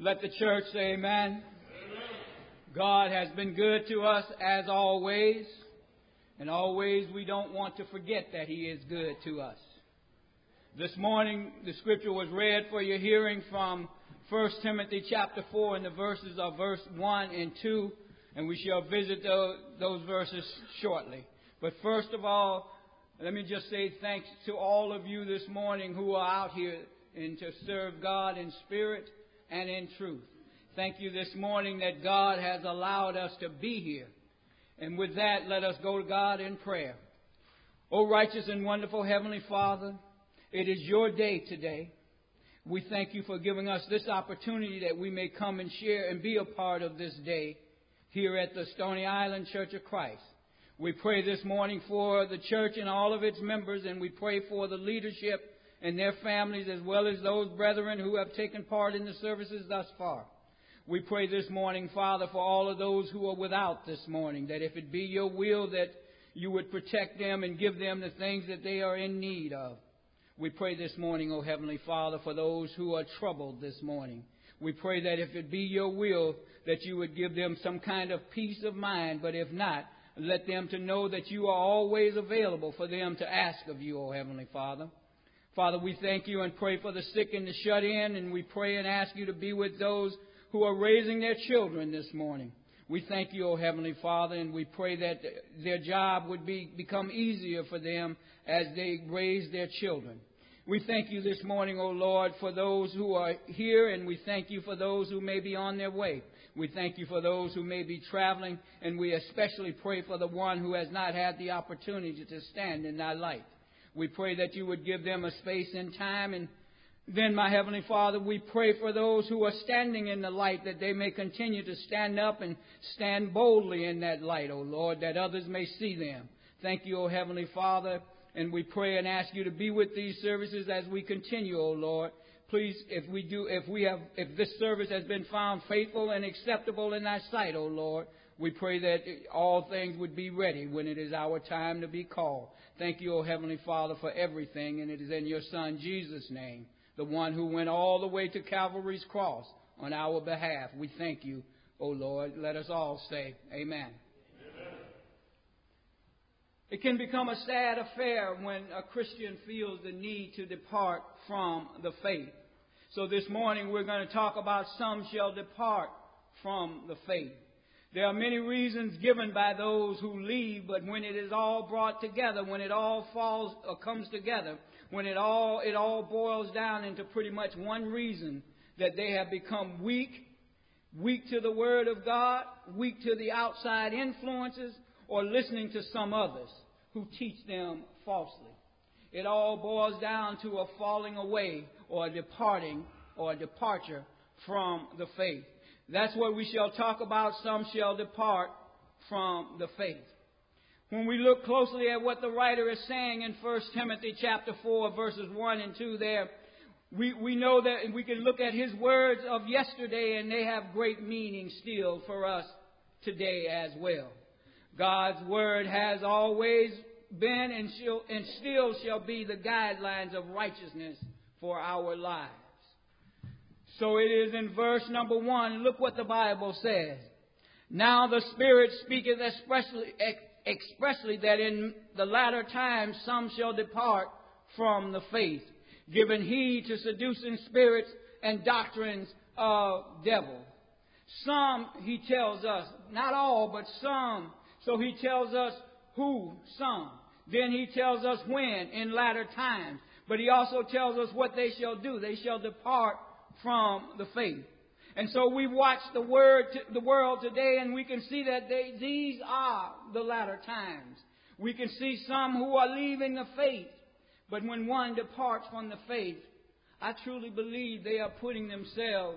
Let the church say amen. God has been good to us as always. And always we don't want to forget that He is good to us. This morning the scripture was read for your hearing from 1 Timothy chapter 4 and the verses of verse 1 and 2. And we shall visit those verses shortly. But first of all, let me just say thanks to all of you this morning who are out here and to serve God in spirit and in truth. Thank you this morning that God has allowed us to be here. And with that, let us go to God in prayer. O righteous and wonderful Heavenly Father, it is your day today. We thank you for giving us this opportunity that we may come and share and be a part of this day here at the Stony Island Church of Christ. We pray this morning for the church and all of its members, and we pray for the leadership and their families, as well as those brethren who have taken part in the services thus far. We pray this morning, Father, for all of those who are without this morning, that if it be your will that you would protect them and give them the things that they are in need of. We pray this morning, O Heavenly Father, for those who are troubled this morning. We pray that if it be your will, that you would give them some kind of peace of mind, but if not, let them to know that you are always available for them to ask of you, O Heavenly Father. Father, we thank you and pray for the sick and the shut in, and we pray and ask you to be with those who are raising their children this morning. We thank you, O Heavenly Father, and we pray that their job would become easier for them as they raise their children. We thank you this morning, O Lord, for those who are here, and we thank you for those who may be on their way. We thank you for those who may be traveling, and we especially pray for the one who has not had the opportunity to stand in thy light. We pray that you would give them a space and time. And then, my Heavenly Father, we pray for those who are standing in the light, that they may continue to stand up and stand boldly in that light, O Lord, that others may see them. Thank you, O Heavenly Father. And we pray and ask you to be with these services as we continue, O Lord. Please, if this service has been found faithful and acceptable in thy sight, O Lord, we pray that all things would be ready when it is our time to be called. Thank you, O Heavenly Father, for everything, and it is in your Son, Jesus' name, the one who went all the way to Calvary's cross on our behalf. We thank you, O Lord. Let us all say amen. It can become a sad affair when a Christian feels the need to depart from the faith. So this morning we're going to talk about some shall depart from the faith. There are many reasons given by those who leave, but when it is all brought together, when it all falls or comes together, when it all boils down into pretty much one reason, that they have become weak to the Word of God, weak to the outside influences, or listening to some others who teach them falsely. It all boils down to a falling away or a departing or a departure from the faith. That's what we shall talk about. Some shall depart from the faith. When we look closely at what the writer is saying in 1 Timothy chapter 4, verses 1 and 2 there, we know that we can look at his words of yesterday, and they have great meaning still for us today as well. God's word has always been and still shall be the guidelines of righteousness for our lives. So it is in verse number 1. Look what the Bible says. Now the Spirit speaketh expressly that in the latter times some shall depart from the faith, giving heed to seducing spirits and doctrines of devils. Some, he tells us, not all, but some. So he tells us who, some. Then he tells us when, in latter times. But he also tells us what they shall do. They shall depart from the faith. And so we watch the world today, and we can see that these are the latter times. We can see some who are leaving the faith. But when one departs from the faith, I truly believe they are putting themselves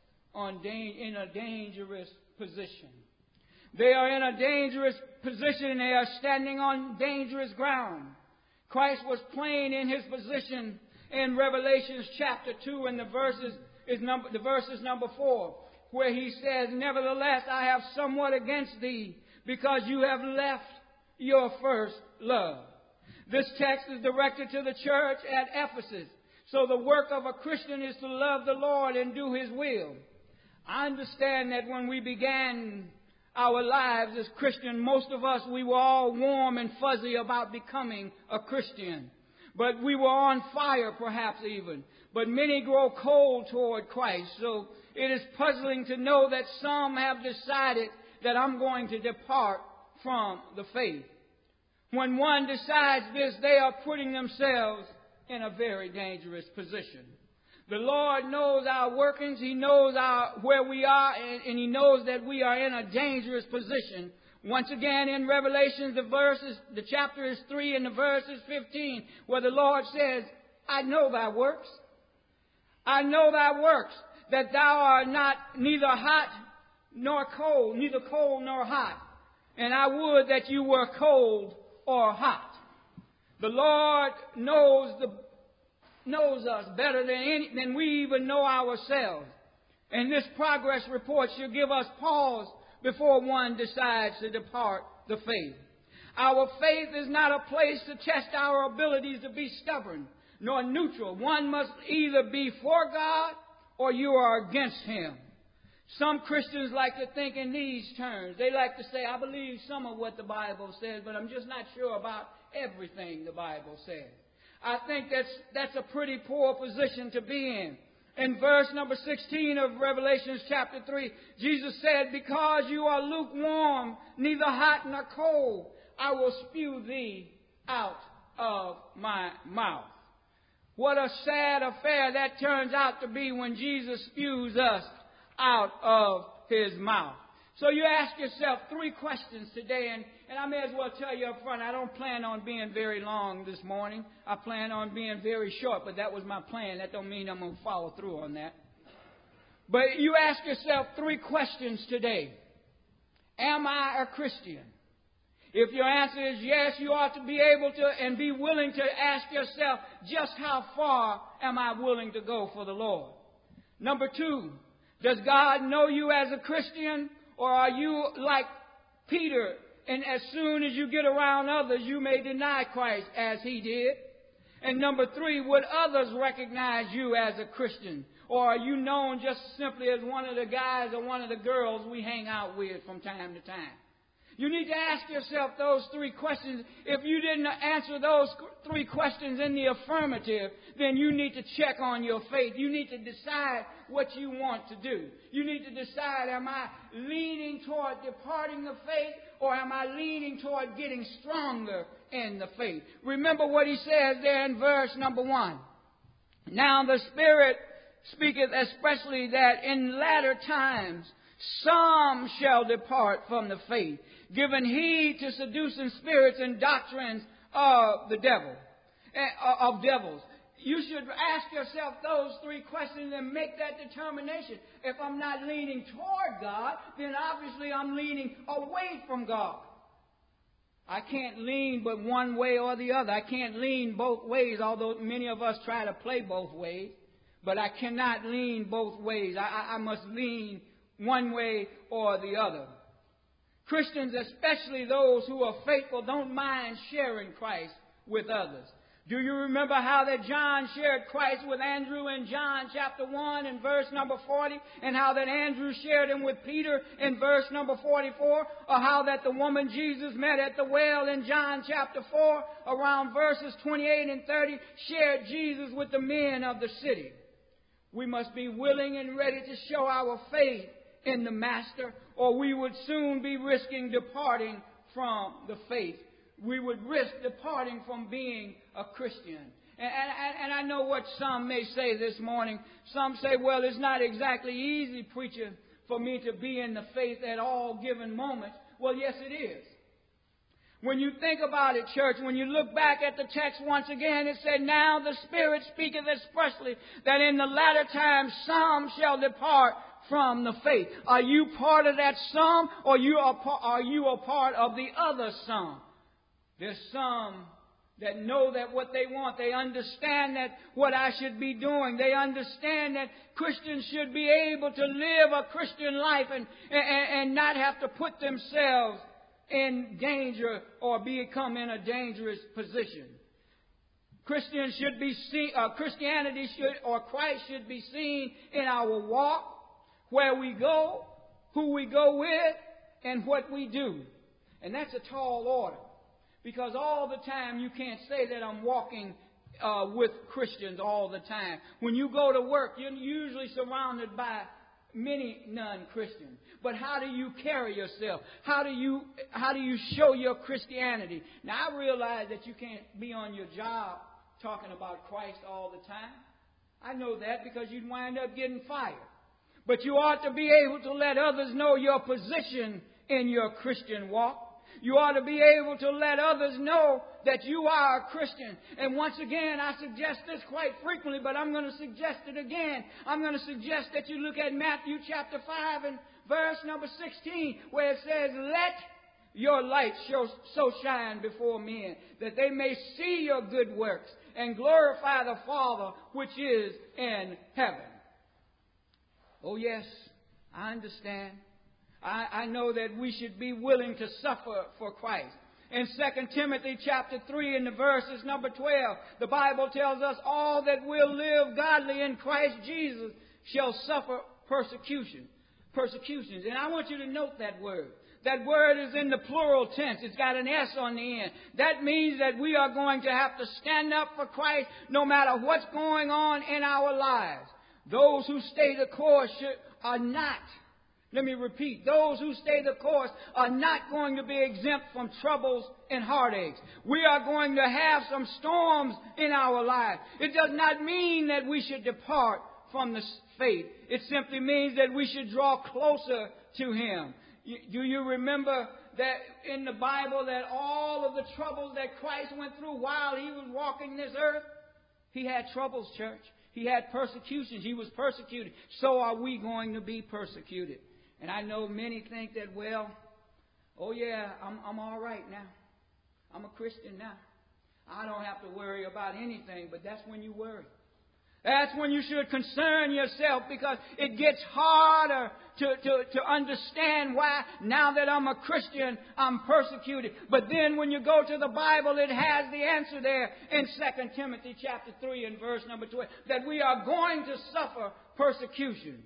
in a dangerous position. They are in a dangerous position, and they are standing on dangerous ground. Christ was plain in his position in Revelation chapter 2, and the verse is number 4, where he says, Nevertheless, I have somewhat against thee, because you have left your first love. This text is directed to the church at Ephesus. So the work of a Christian is to love the Lord and do his will. I understand that when we began our lives as Christians, most of us, we were all warm and fuzzy about becoming a Christian. But we were on fire, perhaps even. But many grow cold toward Christ. So it is puzzling to know that some have decided that I'm going to depart from the faith. When one decides this, they are putting themselves in a very dangerous position. The Lord knows our workings. He knows where we are, and He knows that we are in a dangerous position. Once again, in Revelation, the chapter is 3 and the verse is 15, where the Lord says, I know thy works. I know thy works, that thou art not neither hot nor cold, neither cold nor hot. And I would that you were cold or hot. The Lord knows us better than we even know ourselves. And this progress report should give us pause before one decides to depart the faith. Our faith is not a place to test our abilities to be stubborn nor neutral. One must either be for God or you are against Him. Some Christians like to think in these terms. They like to say, I believe some of what the Bible says, but I'm just not sure about everything the Bible says. I think that's a pretty poor position to be in. In verse number 16 of Revelation chapter 3, Jesus said, because you are lukewarm, neither hot nor cold, I will spew thee out of my mouth. What a sad affair that turns out to be when Jesus spews us out of His mouth. So you ask yourself 3 questions today, and I may as well tell you up front, I don't plan on being very long this morning. I plan on being very short, but that was my plan. That don't mean I'm going to follow through on that. But you ask yourself 3 questions today. Am I a Christian? If your answer is yes, you ought to be able to and be willing to ask yourself, just how far am I willing to go for the Lord? Number 2, does God know you as a Christian? Or are you like Peter, and as soon as you get around others, you may deny Christ as he did? And number 3, would others recognize you as a Christian? Or are you known just simply as one of the guys or one of the girls we hang out with from time to time? You need to ask yourself those 3 questions. If you didn't answer those 3 questions in the affirmative, then you need to check on your faith. You need to decide what you want to do. You need to decide, am I leaning toward departing the faith, or am I leaning toward getting stronger in the faith? Remember what he says there in verse number 1. Now the Spirit speaketh expressly that in latter times some shall depart from the faith, giving heed to seducing spirits and doctrines of the devil, of devils. You should ask yourself those 3 questions and make that determination. If I'm not leaning toward God, then obviously I'm leaning away from God. I can't lean but one way or the other. I can't lean both ways, although many of us try to play both ways. But I cannot lean both ways. I must lean one way or the other. Christians, especially those who are faithful, don't mind sharing Christ with others. Do you remember how that John shared Christ with Andrew in John chapter 1 and verse number 40? And how that Andrew shared him with Peter in verse number 44? Or how that the woman Jesus met at the well in John chapter 4 around verses 28 and 30 shared Jesus with the men of the city? We must be willing and ready to show our faith in the Master, or we would soon be risking departing from the faith. We would risk departing from being a Christian. And I know what some may say this morning. Some say, well, it's not exactly easy, preacher, for me to be in the faith at all given moments. Well, yes, it is. When you think about it, church, when you look back at the text once again, it said, now the Spirit speaketh expressly that in the latter times some shall depart from the faith. Are you part of that some, or are you a part of the other some? There's some that know that what they want. They understand that what I should be doing. They understand that Christians should be able to live a Christian life and not have to put themselves in danger or become in a dangerous position. Christians should be seen, Christianity should, or Christ should be seen in our walk. where we go, who we go with, and what we do. And that's a tall order. Because all the time you can't say that I'm walking with Christians all the time. When you go to work, you're usually surrounded by many non-Christians. But how do you carry yourself? How do you show your Christianity? Now, I realize that you can't be on your job talking about Christ all the time. I know that because you'd wind up getting fired. But you ought to be able to let others know your position in your Christian walk. You ought to be able to let others know that you are a Christian. And once again, I suggest this quite frequently, but I'm going to suggest it again. I'm going to suggest that you look at Matthew chapter 5 and verse number 16, where it says, "Let your light so shine before men, that they may see your good works and glorify the Father which is in heaven." Oh yes, I understand. I know that we should be willing to suffer for Christ. In 2 Timothy chapter 3 and the verses number 12, the Bible tells us all that will live godly in Christ Jesus shall suffer persecutions. And I want you to note that word. That word is in the plural tense. It's got an S on the end. That means that we are going to have to stand up for Christ no matter what's going on in our lives. Those who stay the course are not. Let me repeat. Those who stay the course are not going to be exempt from troubles and heartaches. We are going to have some storms in our lives. It does not mean that we should depart from the faith. It simply means that we should draw closer to Him. Do you remember that in the Bible that all of the troubles that Christ went through while He was walking this earth? He had troubles, church. He had persecutions. He was persecuted. So are we going to be persecuted. And I know many think that, well, oh yeah, I'm all right now. I'm a Christian now. I don't have to worry about anything, but that's when you worry. That's when you should concern yourself, because it gets harder to understand why now that I'm a Christian, I'm persecuted. But then when you go to the Bible, it has the answer there in 2 Timothy chapter 3 and verse number 12, that we are going to suffer persecutions.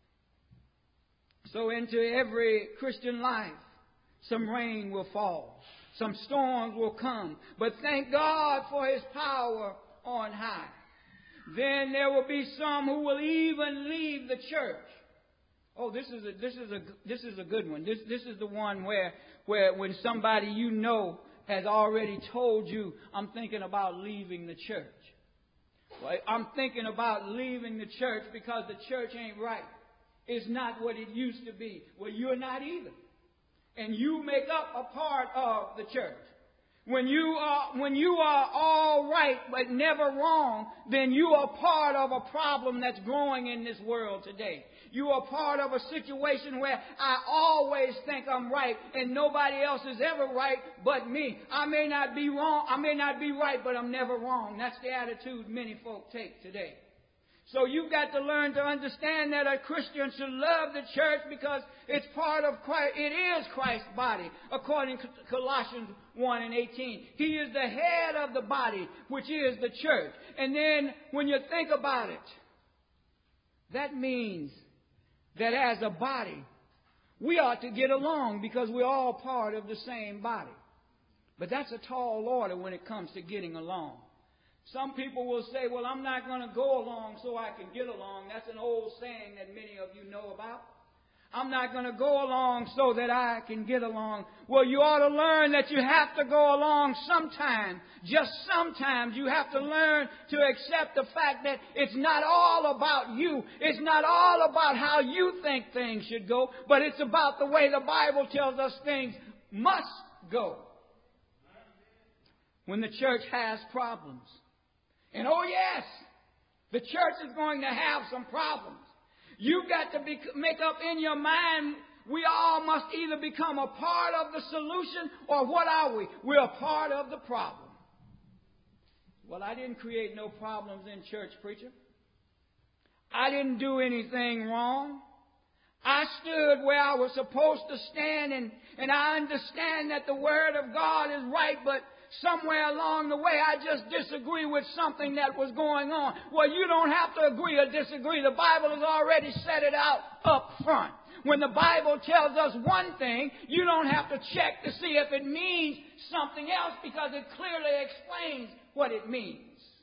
So into every Christian life, some rain will fall. Some storms will come. But thank God for His power on high. Then there will be some who will even leave the church. Oh, this is a good one. This is the one where when somebody you know has already told you, I'm thinking about leaving the church. Well, I'm thinking about leaving the church because the church ain't right. It's not what it used to be. Well, you're not either. And you make up a part of the church. When you are all right but never wrong, then you are part of a problem that's growing in this world today. You are part of a situation where I always think I'm right and nobody else is ever right but me. I may not be wrong, I may not be right, but I'm never wrong. That's the attitude many folk take today. So you've got to learn to understand that a Christian should love the church because it's part of Christ. It is Christ's body, according to Colossians 1 and 18. He is the head of the body, which is the church. And then when you think about it, that means that as a body, we ought to get along because we're all part of the same body. But that's a tall order when it comes to getting along. Some people will say, well, I'm not going to go along so I can get along. That's an old saying that many of you know about. I'm not going to go along so that I can get along. Well, you ought to learn that you have to go along sometime. Just sometimes you have to learn to accept the fact that it's not all about you. It's not all about how you think things should go, but it's about the way the Bible tells us things must go. When the church has problems. And oh yes, the church is going to have some problems. You've got to make up in your mind, we all must either become a part of the solution or what are we? We're a part of the problem. Well, I didn't create no problems in church, preacher. I didn't do anything wrong. I stood where I was supposed to stand, and I understand that the Word of God is right, but somewhere along the way I just disagree with something that was going on. Well, you don't have to agree or disagree. The Bible has already set it out up front. When the Bible tells us one thing, you don't have to check to see if it means something else, because it clearly explains what it means.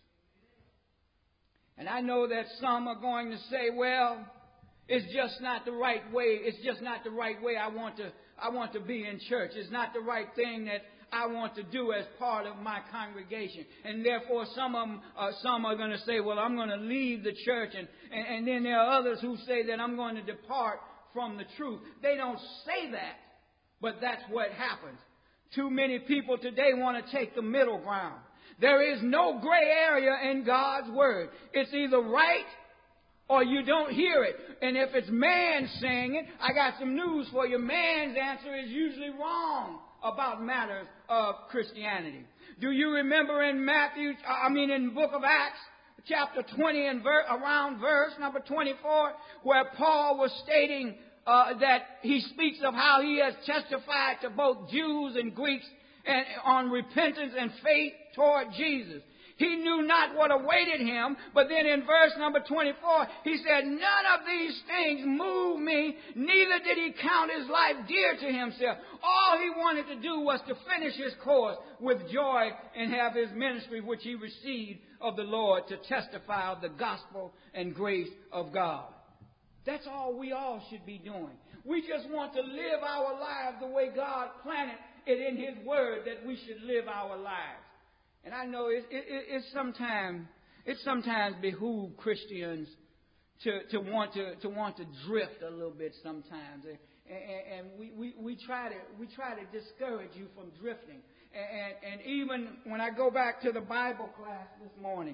And I know that some are going to say, well, it's just not the right way. It's just not the right way I want to be in church. It's not the right thing that I want to do as part of my congregation. And therefore some are going to say, well, I'm going to leave the church. And then there are others who say that I'm going to depart from the truth. They don't say that, but that's what happens. Too many people today want to take the middle ground. There is no gray area in God's Word. It's either right or you don't hear it. And if it's man saying it, I got some news for you. Man's answer is usually wrong about matters of Christianity. Do you remember in in the book of Acts, chapter 20 and around verse number 24, where Paul was stating that he speaks of how he has testified to both Jews and Greeks and on repentance and faith toward Jesus. He knew not what awaited him, but then in verse number 24, he said, none of these things move me, neither did he count his life dear to himself. All he wanted to do was to finish his course with joy and have his ministry, which he received of the Lord, to testify of the gospel and grace of God. That's all we all should be doing. We just want to live our lives the way God planned it in His Word that we should live our lives. And I know it sometimes behooves Christians to want to drift a little bit sometimes, and we try to discourage you from drifting. And even when I go back to the Bible class this morning,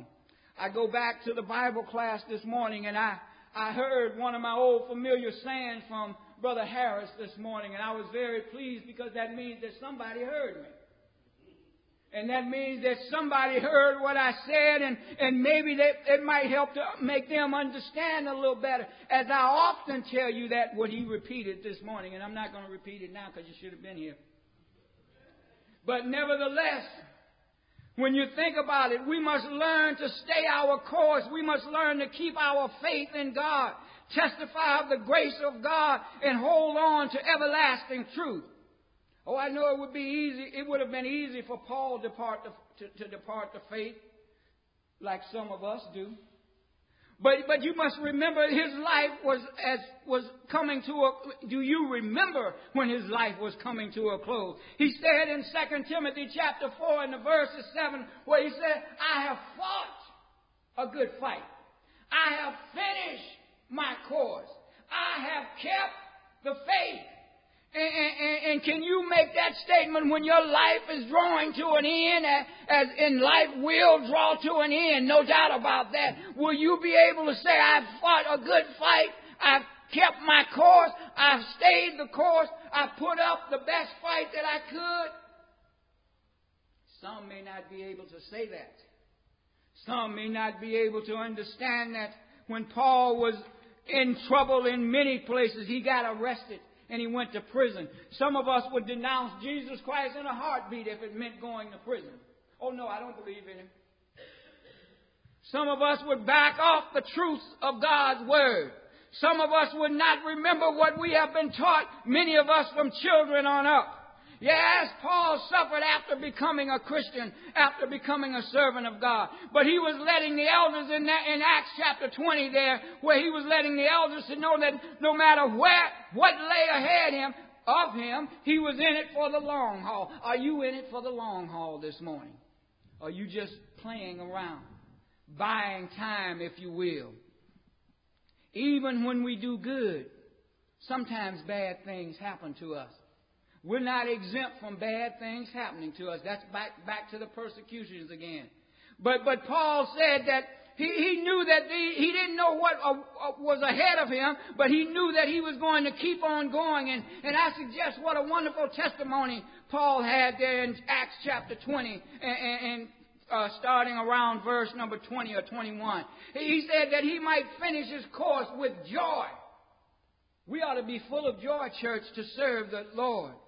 and I heard one of my old familiar sayings from Brother Harris this morning, and I was very pleased, because that means that somebody heard me. And that means that somebody heard what I said, and maybe it might help to make them understand a little better. As I often tell you that what he repeated this morning, and I'm not going to repeat it now because you should have been here. But nevertheless, when you think about it, we must learn to stay our course. We must learn to keep our faith in God, testify of the grace of God, and hold on to everlasting truth. Oh, I know it would be easy. It would have been easy for Paul to depart the faith, like some of us do. But you must remember his life was coming to a. Do you remember when his life was coming to a close? He said in 2 Timothy chapter 4 and the verses 7, where he said, "I have fought a good fight. I have finished my course. I have kept the faith." And can you make that statement when your life is drawing to an end, as in life will draw to an end, no doubt about that? Will you be able to say, I've fought a good fight, I've kept my course, I've stayed the course, I put up the best fight that I could? Some may not be able to say that. Some may not be able to understand that when Paul was in trouble in many places, he got arrested and he went to prison. Some of us would denounce Jesus Christ in a heartbeat if it meant going to prison. Oh no, I don't believe in Him. Some of us would back off the truth of God's Word. Some of us would not remember what we have been taught, many of us from children on up. Yes, Paul suffered after becoming a Christian, after becoming a servant of God. But he was letting the elders in Acts chapter 20 there, where he was letting the elders to know that no matter what lay ahead of him, he was in it for the long haul. Are you in it for the long haul this morning? Or are you just playing around, buying time, if you will? Even when we do good, sometimes bad things happen to us. We're not exempt from bad things happening to us. That's back to the persecutions again. But Paul said that he knew that he didn't know what was ahead of him, but he knew that he was going to keep on going. And I suggest what a wonderful testimony Paul had there in Acts chapter 20 and starting around verse number 20 or 21. He said that he might finish his course with joy. We ought to be full of joy, church, to serve the Lord.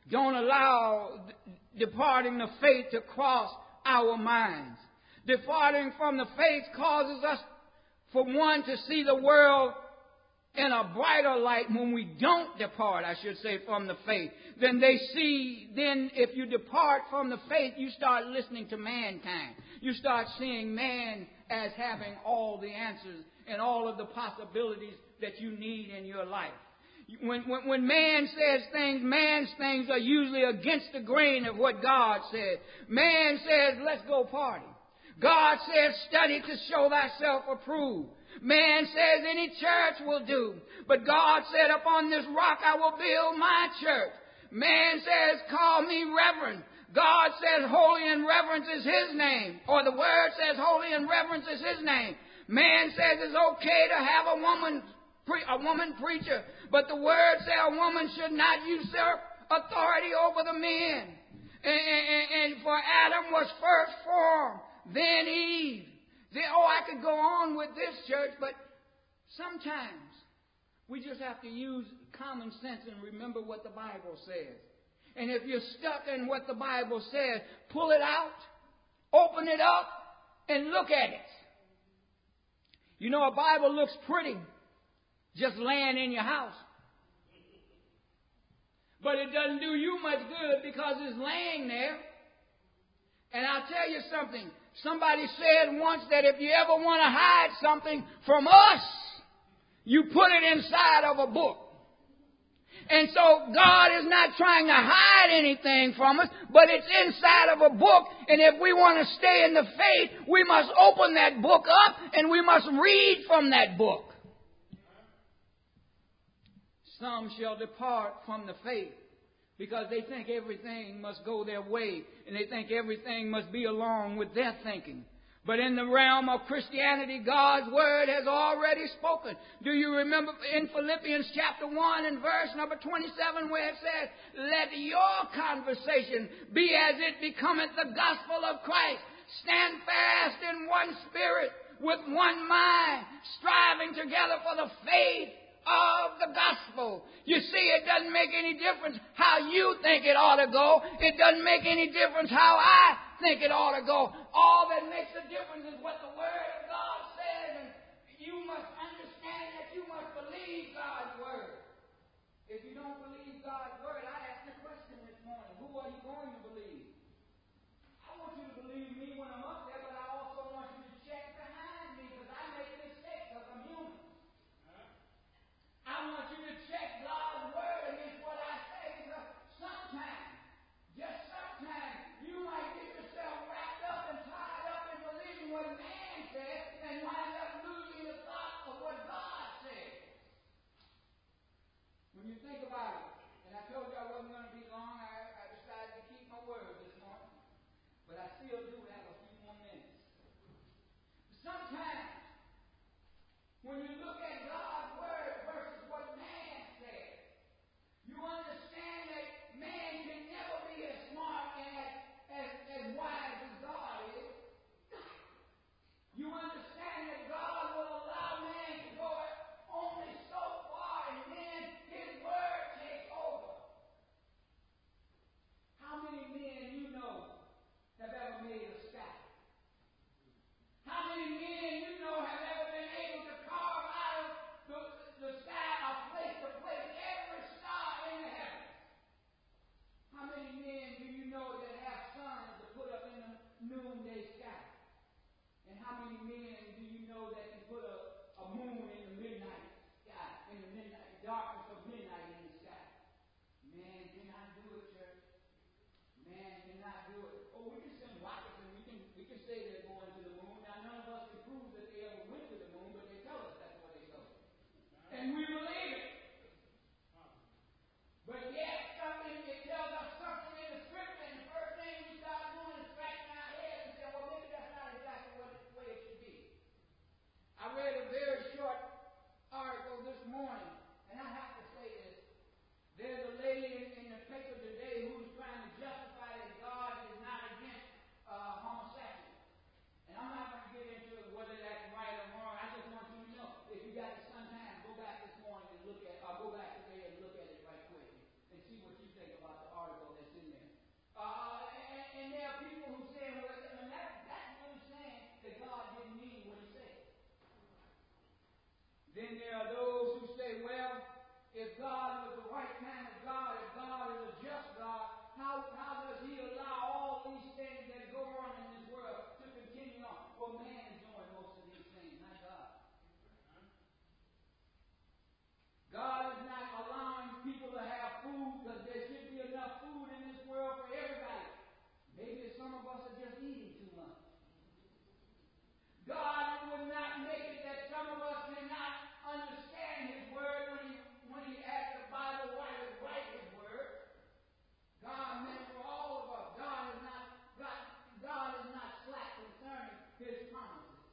Don't allow departing the faith to cross our minds. Departing from the faith causes us, for one, to see the world in a brighter light when we don't depart, I should say, from the faith. Then if you depart from the faith, you start listening to mankind. You start seeing man as having all the answers and all of the possibilities that you need in your life. When man says things, man's things are usually against the grain of what God says. Man says, let's go party. God says, study to show thyself approved. Man says any church will do. But God said, upon this rock I will build my church. Man says, call me reverend. God says, holy and reverence is his name. Or the word says, holy and reverence is his name. Man says it's okay to have a woman preacher. But the word says a woman should not usurp authority over the men. And for Adam was first formed, then Eve. I could go on with this, church, but sometimes we just have to use common sense and remember what the Bible says. And if you're stuck in what the Bible says, pull it out, open it up, and look at it. You know, a Bible looks pretty just laying in your house. But it doesn't do you much good because it's laying there. And I'll tell you something. Somebody said once that if you ever want to hide something from us, you put it inside of a book. And so God is not trying to hide anything from us, but it's inside of a book. And if we want to stay in the faith, we must open that book up and we must read from that book. Some shall depart from the faith because they think everything must go their way and they think everything must be along with their thinking. But in the realm of Christianity, God's word has already spoken. Do you remember in Philippians chapter 1 and verse number 27 where it says, let your conversation be as it becometh the gospel of Christ. Stand fast in one spirit, with one mind, striving together for the faith of the gospel. You see, it doesn't make any difference how you think it ought to go. It doesn't make any difference how I think it ought to go. All that makes a difference is what the Word of God says, and you must understand that you must believe God's Word. If you don't believe God's Word, I asked the question this morning, who are you going to believe? I want you to believe me when I'm up there, but I also want you to check behind me because I make mistakes because I'm human. I want you to check God's Word against what I say because sometimes, just sometimes, you might get yourself wrapped up and tied up in believing what man says and wind up losing the thought of what God says. When you think about it, and I told you I wasn't going to be long, I decided to keep my word this morning, but I still do have a few more minutes. Sometimes, when you look at God's Word versus what man says, you understand that man can never be as smart and as wise as God is. You understand that God will allow man to go only so far and then His Word takes over. How many men you know have ever made a sky? How many men you know have ever been able to carve out of the sky a place to place every star in the heavens? How many men do you know that have suns to put up in the noonday sky? And how many men do you know that can put a moon in the midnight sky, in the midnight darkness of midnight in the sky? Man cannot do it, church. Man cannot do it. Oh, we can send rockets and we can say they're going to the moon. Now, none of us can prove that they ever went to the moon, but they tell us that's where they go. And we believe it. But yet, it tells us something in the scripture, and the first thing we start doing is scratching our heads and saying, well, maybe that's not exactly the way it should be. I read a very short article this morning, and I have to say this. There's a lady in the paper today who's trying to justify that God is not against homosexuals. Then there are those who say, well, if God was the right kind of God, if God is a just God, how does He allow all these things that go on in this world to continue on? Well, man is doing most of these things, not God. God is not allowing people to have food because there should be enough food in this world for everybody. Maybe some of us are just eating too much. God would not make it that some of us cannot understand His Word when He asked the Bible writers to write His Word. God meant for all of us. God is not slack concerning His promises.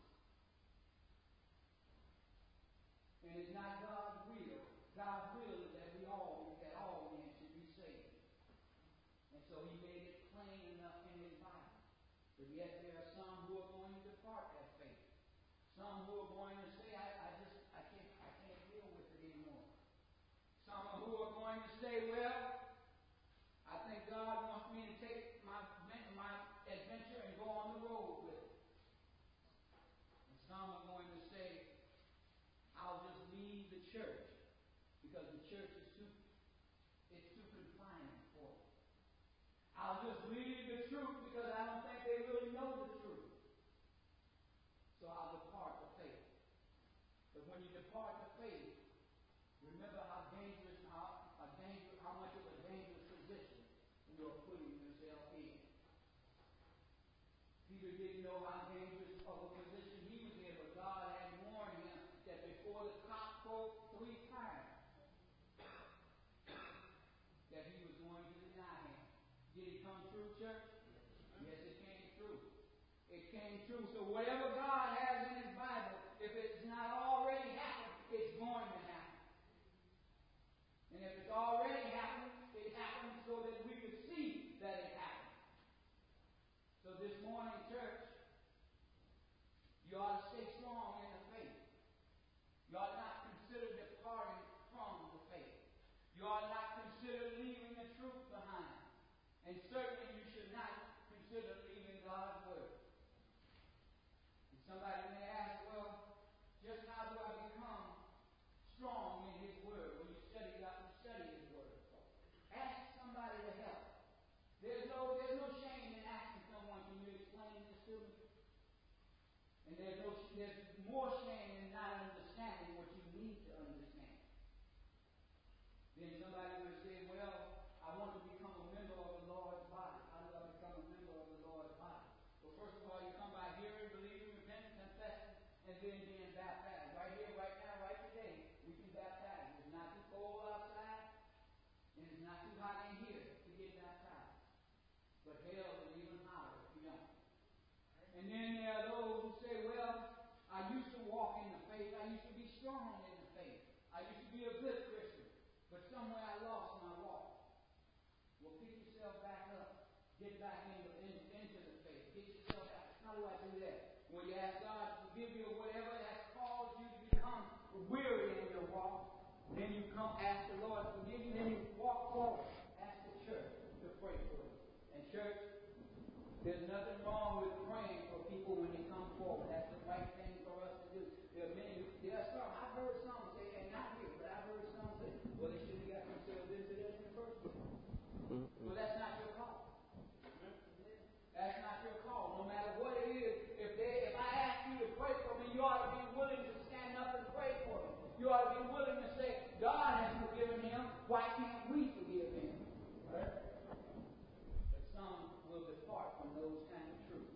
And it's not God's will. God's will is that all men should be saved. And so He made it plain enough in His Bible. But yet there are some who are going to depart that faith. Some who are going to say, I can't deal with it anymore. Some who are going to say, well, I think God wants me to take my adventure and go on the road with it. And some are going to say, I'll just leave the church because the church is too confining for me. I'll just leave the truth because I don't think they really know the truth. So I'll depart the faith. But when you depart the faith, remember how much of a dangerous position you are putting yourself in. Peter didn't know how dangerous of a position he was in, but God had warned him that before the cock crowed 3 times, that he was going to deny him. Did it come true, church? Yes, it came true. It came true. So whatever God has in His Bible, if it's not already happened, it's going to happen. And if it's already happened, it happened so that we could see that it happened. So this morning, church, you ought to stay strong in the faith. You ought not consider departing from the faith. You ought not consider leaving the truth behind. And certainly you should not consider leaving God's Word. And somebody may ask, well, just how do I become strong in His Word? When you study His Word. Ask somebody to help. There's no shame in asking someone, can you explain this to me? And there's more shame in not understanding what you need to understand. Then somebody will say, well, I want to become a member of the Lord's body. How do I become a member of the Lord's body? Well, first of all, you come by hearing, believing, repenting, confessing, and then being baptized. Right here, right now, right today, we can baptize. It's not too cold outside, and it's not too hot in here to get baptized. But hell is even hotter if you don't. And then there are those who say, well, I used to walk in the faith. I used to be strong in the faith. I used to be a good Christian. But somewhere I lost my walk. Well, pick yourself back up. Get back into the faith. Get yourself out. How do I do that? When you ask God to forgive you or whatever has caused you to become weary in your walk, then you come ask the Lord to forgive you, then you walk forward. Ask the church to pray for you. And church, there's nothing wrong with praying for people when they come forward. That's the right thing for us to do. There are some, I've heard some say, and not here, but I've heard some say, well, they should have got themselves into this in the first place. Well, that's not your call. That's not your call. No matter what it is, if I ask you to pray for me, you ought to be willing to stand up and pray for me. You ought to be willing to say, God has forgiven him. Why can't we forgive him? Right? But some will depart from those kind of truths.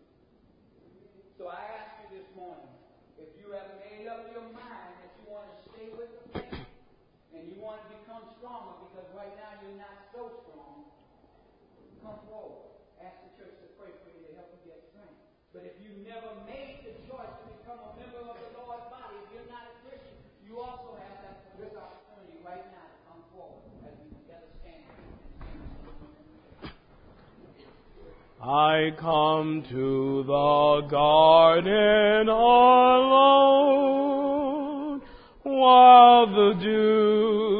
So I ask you this morning, if you have made up your mind that you want to stay with the faith and you want to become stronger because right now you're not so strong, come forward. Ask the church to pray for you to help you get strength. But if you never made the choice to become a member of the Lord's body, if you're not a Christian, you also have this opportunity right now to come forward as we together stand and sing. I come to the garden alone while the dew